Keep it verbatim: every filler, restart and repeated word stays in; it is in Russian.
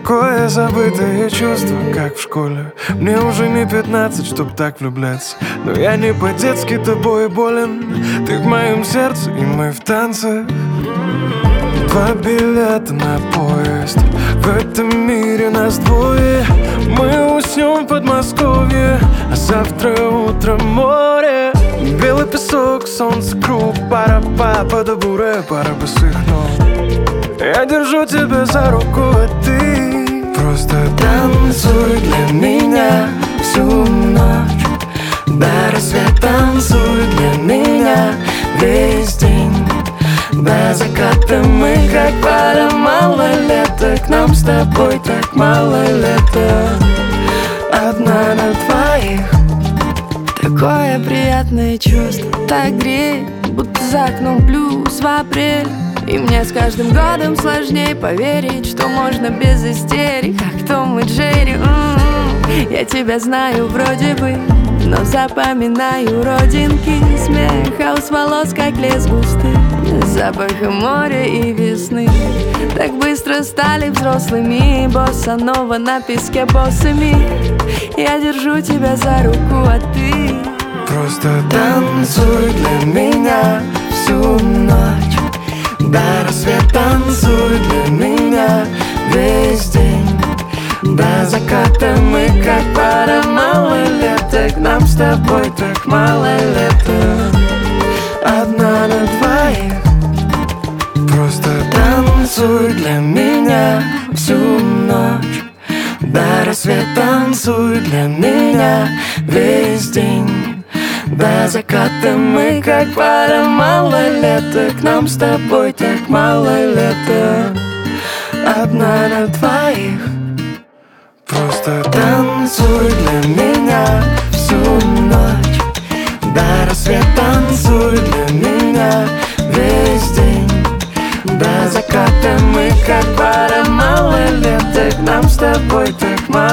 Такое забытое чувство, как в школе. Мне уже не пятнадцать, чтоб так влюбляться, но я не по-детски тобой болен. Ты в моем сердце, и мы в танце. Два билета на поезд, в этом мире нас двое. Мы уснем в Подмосковье, а завтра утром море. Белый песок, солнце, круг, пара-па, пара буре, пара босых ног. Я держу тебя за руку, а ты просто танцуй для меня всю ночь. До рассвета танцуй для меня весь день. До заката мы как пара малолеток. Нам с тобой так мало лета. Одна на двоих. Такое приятное чувство, так греет, будто за окном плюс в апрель. И мне с каждым годом сложнее поверить, что можно без истерик, как Том и Джерри. м-м-м. Я тебя знаю вроде бы, но запоминаю родинки. Смех, хаос волос, как лес густый, запахом моря и весны. Так быстро стали взрослыми, босса-нова на песке босыми. Я держу тебя за руку, а ты просто танцуй для меня всю ночь. До рассвета танцуй для меня весь день. До заката мы как пара малолеток. Нам с тобой так мало лета. Одна на двоих. Просто танцуй для меня всю ночь. До рассвета танцуй для меня весь день. До заката мы как пара малолеток. Нам с тобой так мало лета. Одна на двоих. Просто танцуй для меня всю ночь. До рассвета танцуй для меня весь день. До заката мы как пара малолеток. Нам с тобой так мало